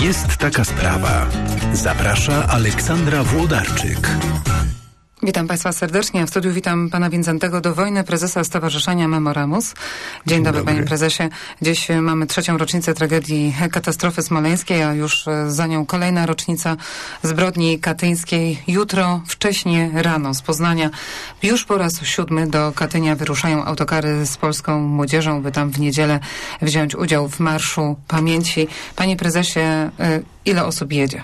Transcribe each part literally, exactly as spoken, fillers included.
Jest taka sprawa. Zaprasza Aleksandra Włodarczyk. Witam Państwa serdecznie. W studiu witam Pana Wincentego Dowojny, prezesa Stowarzyszenia Memoramus. Dzień, Dzień dobry, dobry, Panie Prezesie. Dziś mamy trzecią rocznicę tragedii katastrofy smoleńskiej, a już za nią kolejna rocznica zbrodni katyńskiej. Jutro, wcześnie rano z Poznania, już po raz siódmy do Katynia wyruszają autokary z polską młodzieżą, by tam w niedzielę wziąć udział w Marszu Pamięci. Panie Prezesie, ile osób jedzie?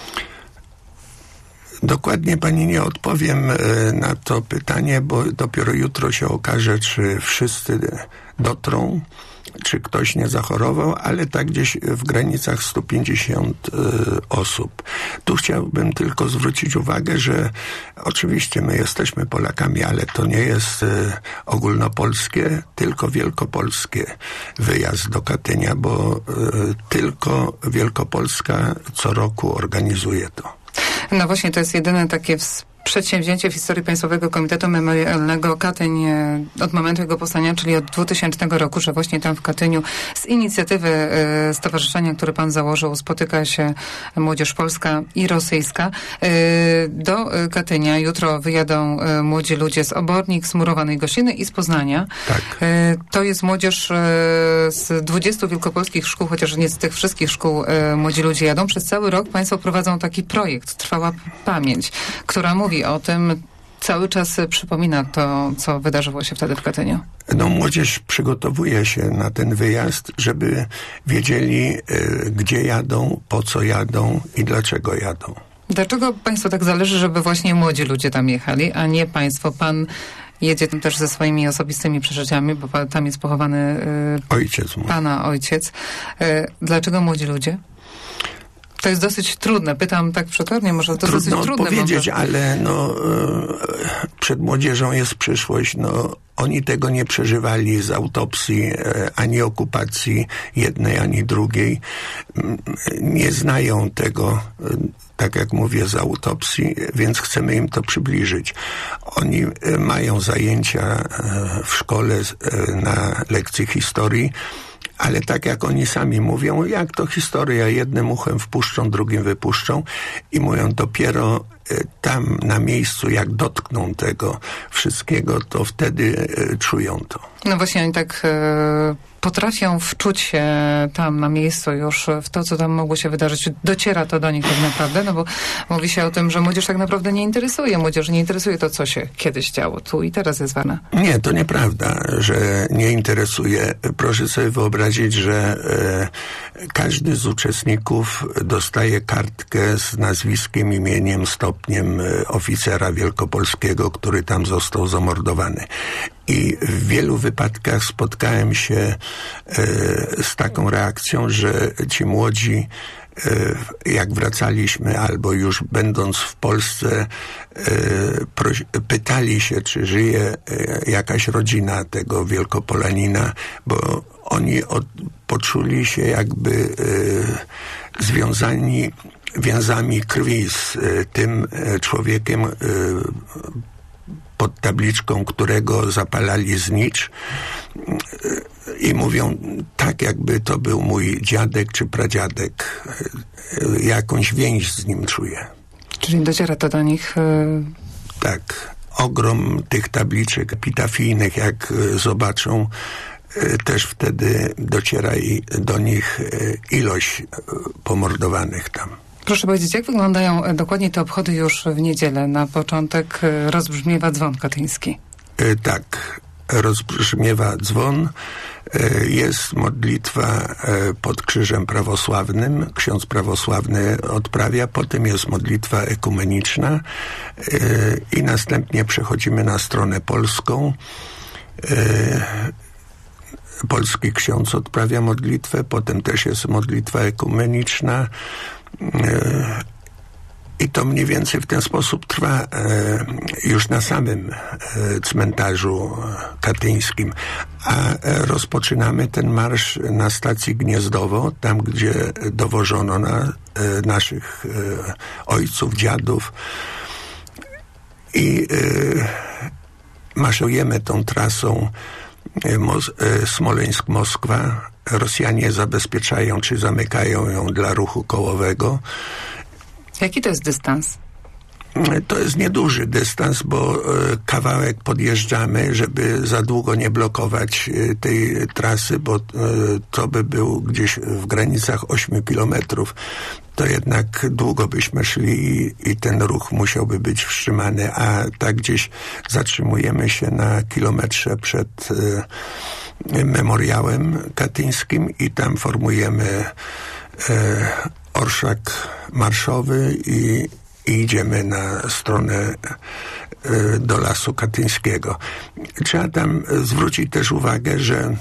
Dokładnie pani nie odpowiem na to pytanie, bo dopiero jutro się okaże, czy wszyscy dotrą, czy ktoś nie zachorował, ale tak gdzieś w granicach sto pięćdziesiąt osób. Tu chciałbym tylko zwrócić uwagę, że oczywiście my jesteśmy Polakami, ale to nie jest ogólnopolskie, tylko wielkopolskie wyjazd do Katynia, bo tylko Wielkopolska co roku organizuje to. No właśnie, to jest jedyne takie przedsięwzięcie w historii Państwowego Komitetu Memorialnego Katyń od momentu jego powstania, czyli od dwutysięcznego roku, że właśnie tam w Katyniu z inicjatywy y, stowarzyszenia, które Pan założył, spotyka się młodzież polska i rosyjska. Y, do Katynia jutro wyjadą y, młodzi ludzie z Obornik, z Murowanej Gościny i z Poznania. Tak. Y, to jest młodzież y, z dwudziestu wielkopolskich szkół, chociaż nie z tych wszystkich szkół y, młodzi ludzie jadą. Przez cały rok Państwo prowadzą taki projekt, Trwała Pamięć, która mówi o tym, cały czas przypomina to, co wydarzyło się wtedy w Katyniu. No, młodzież przygotowuje się na ten wyjazd, żeby wiedzieli, y, gdzie jadą, po co jadą i dlaczego jadą. Dlaczego Państwu tak zależy, żeby właśnie młodzi ludzie tam jechali, a nie Państwo? Pan jedzie tam też ze swoimi osobistymi przeżyciami, bo tam jest pochowany y, ojciec mój. Pana ojciec. Y, dlaczego młodzi ludzie? To jest dosyć trudne. Pytam tak przekładnie, może to trudno dosyć trudne. Trudno powiedzieć, może. ale no, przed młodzieżą jest przyszłość. No, oni tego nie przeżywali z autopsji, ani okupacji jednej, ani drugiej. Nie znają tego, tak jak mówię, z autopsji, więc chcemy im to przybliżyć. Oni mają zajęcia w szkole na lekcji historii, ale tak jak oni sami mówią, jak to historia, jednym uchem wpuszczą, drugim wypuszczą i mówią, dopiero tam na miejscu, jak dotkną tego wszystkiego, to wtedy czują to. No właśnie oni tak e, potrafią wczuć się tam na miejscu już w to, co tam mogło się wydarzyć. Dociera to do nich tak naprawdę, no bo mówi się o tym, że młodzież tak naprawdę nie interesuje. Młodzież nie interesuje to, co się kiedyś działo. Tu i teraz jest ważne. Nie, to nieprawda, że nie interesuje. Proszę sobie wyobrazić, że e, każdy z uczestników dostaje kartkę z nazwiskiem, imieniem, stopniem e, oficera wielkopolskiego, który tam został zamordowany. I w wielu wypadkach spotkałem się e, z taką reakcją, że ci młodzi, e, jak wracaliśmy, albo już będąc w Polsce, e, proś, pytali się, czy żyje e, jakaś rodzina tego Wielkopolanina, bo oni od, poczuli się jakby e, związani więzami krwi z e, tym e, człowiekiem, e, pod tabliczką którego zapalali znicz i mówią, tak jakby to był mój dziadek czy pradziadek. Jakąś więź z nim czuję. Czyli dociera to do nich? Yy... Tak. Ogrom tych tabliczek epitafijnych, jak zobaczą, też wtedy dociera i do nich ilość pomordowanych tam. Proszę powiedzieć, jak wyglądają dokładnie te obchody już w niedzielę? Na początek rozbrzmiewa dzwon katyński. Tak, rozbrzmiewa dzwon. Jest modlitwa pod krzyżem prawosławnym. Ksiądz prawosławny odprawia. Potem jest modlitwa ekumeniczna i następnie przechodzimy na stronę polską. Polski ksiądz odprawia modlitwę. Potem też jest modlitwa ekumeniczna. I to mniej więcej w ten sposób trwa już na samym cmentarzu katyńskim. A rozpoczynamy ten marsz na stacji Gniezdowo, tam gdzie dowożono na naszych ojców, dziadów. I marszujemy tą trasą Smoleńsk-Moskwa, Rosjanie zabezpieczają czy zamykają ją dla ruchu kołowego. Jaki to jest dystans? To jest nieduży dystans, bo kawałek podjeżdżamy, żeby za długo nie blokować tej trasy, bo to by był gdzieś w granicach ośmiu kilometrów. To jednak długo byśmy szli i, i ten ruch musiałby być wstrzymany, a tak gdzieś zatrzymujemy się na kilometrze przed y, memoriałem katyńskim i tam formujemy y, orszak marszowy i i idziemy na stronę y, do Lasu Katyńskiego. Trzeba tam zwrócić też uwagę, że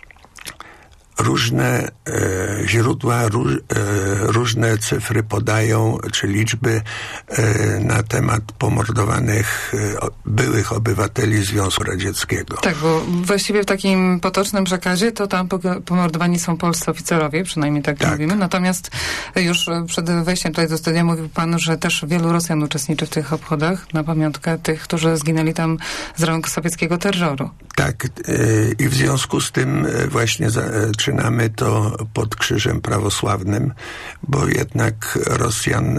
różne e, źródła, ró, e, różne cyfry podają, czy liczby e, na temat pomordowanych e, byłych obywateli Związku Radzieckiego. Tak, bo właściwie w takim potocznym przekazie to tam pomordowani są polscy oficerowie, przynajmniej tak, tak mówimy. Natomiast już przed wejściem tutaj do studia mówił pan, że też wielu Rosjan uczestniczy w tych obchodach na pamiątkę tych, którzy zginęli tam z rąk sowieckiego terroru. Tak, e, i w związku z tym właśnie za, zaczynamy to pod Krzyżem Prawosławnym, bo jednak Rosjan,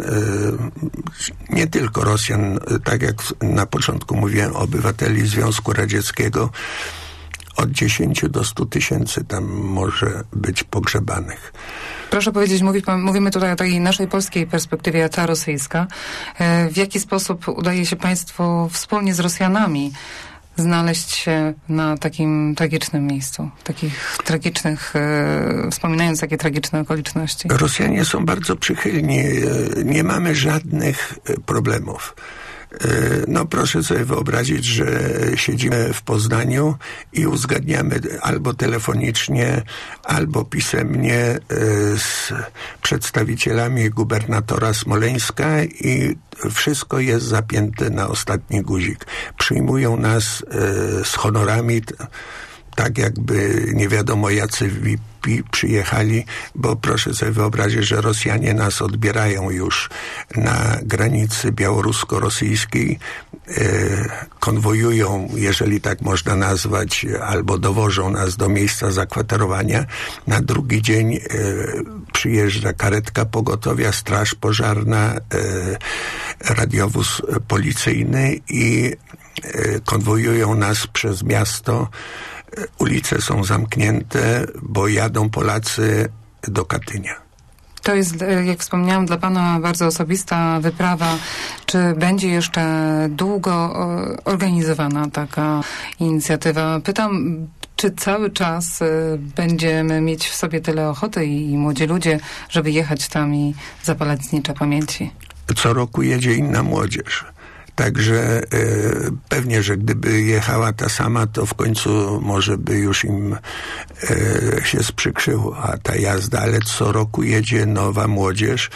nie tylko Rosjan, tak jak na początku mówiłem, obywateli Związku Radzieckiego, od dziesięciu do stu tysięcy tam może być pogrzebanych. Proszę powiedzieć, mówi pan, mówimy tutaj o takiej naszej polskiej perspektywie, a ta rosyjska. W jaki sposób udaje się państwu wspólnie z Rosjanami znaleźć się na takim tragicznym miejscu, takich tragicznych, e, wspominając takie tragiczne okoliczności? Rosjanie są bardzo przychylni. Nie mamy żadnych problemów. No proszę sobie wyobrazić, że siedzimy w Poznaniu i uzgadniamy albo telefonicznie, albo pisemnie z przedstawicielami gubernatora Smoleńska i wszystko jest zapięte na ostatni guzik. Przyjmują nas z honorami, tak jakby nie wiadomo jacy V I P przyjechali, bo proszę sobie wyobrazić, że Rosjanie nas odbierają już na granicy białorusko-rosyjskiej, e, konwojują, jeżeli tak można nazwać, albo dowożą nas do miejsca zakwaterowania. Na drugi dzień e, przyjeżdża karetka pogotowia, straż pożarna, e, radiowóz policyjny i e, konwojują nas przez miasto. Ulice są zamknięte, bo jadą Polacy do Katynia. To jest, jak wspomniałam, dla pana bardzo osobista wyprawa. Czy będzie jeszcze długo organizowana taka inicjatywa? Pytam, czy cały czas będziemy mieć w sobie tyle ochoty i młodzi ludzie, żeby jechać tam i zapalać znicze pamięci? Co roku jedzie inna młodzież. Także e, pewnie, że gdyby jechała ta sama, to w końcu może by już im e, się sprzykrzyła ta jazda, ale co roku jedzie nowa młodzież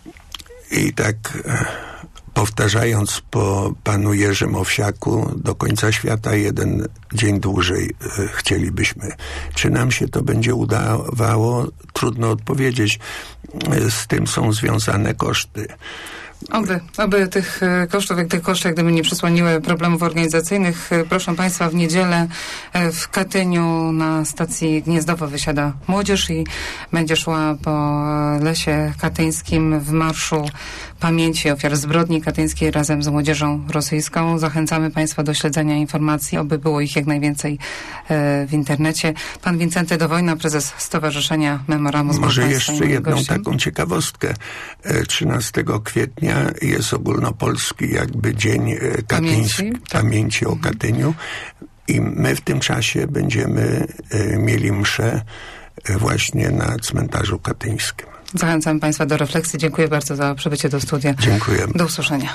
i tak e, powtarzając po panu Jerzym Owsiaku, do końca świata jeden dzień dłużej e, chcielibyśmy. Czy nam się to będzie udawało? Trudno odpowiedzieć. E, z tym są związane koszty. Oby, oby tych kosztów, jak tych kosztów, jak gdyby nie przysłoniły problemów organizacyjnych. Proszę państwa, w niedzielę w Katyniu na stacji Gniezdowo wysiada młodzież i będzie szła po Lesie Katyńskim w marszu pamięci ofiar zbrodni katyńskiej razem z młodzieżą rosyjską. Zachęcamy państwa do śledzenia informacji, oby było ich jak najwięcej e, w internecie. Pan Wincenty Dowojna, prezes Stowarzyszenia Memoramus. Może jeszcze jedną gościem. Taką ciekawostkę. trzynastego kwietnia jest ogólnopolski jakby Dzień Katyński, pamięci, tak. pamięci o Katyniu i my w tym czasie będziemy e, mieli mszę właśnie na cmentarzu katyńskim. Zachęcam państwa do refleksji. Dziękuję bardzo za przybycie do studia. Dziękuję. Do usłyszenia.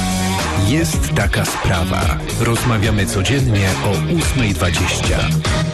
Jest taka sprawa. Rozmawiamy codziennie o ósma dwadzieścia.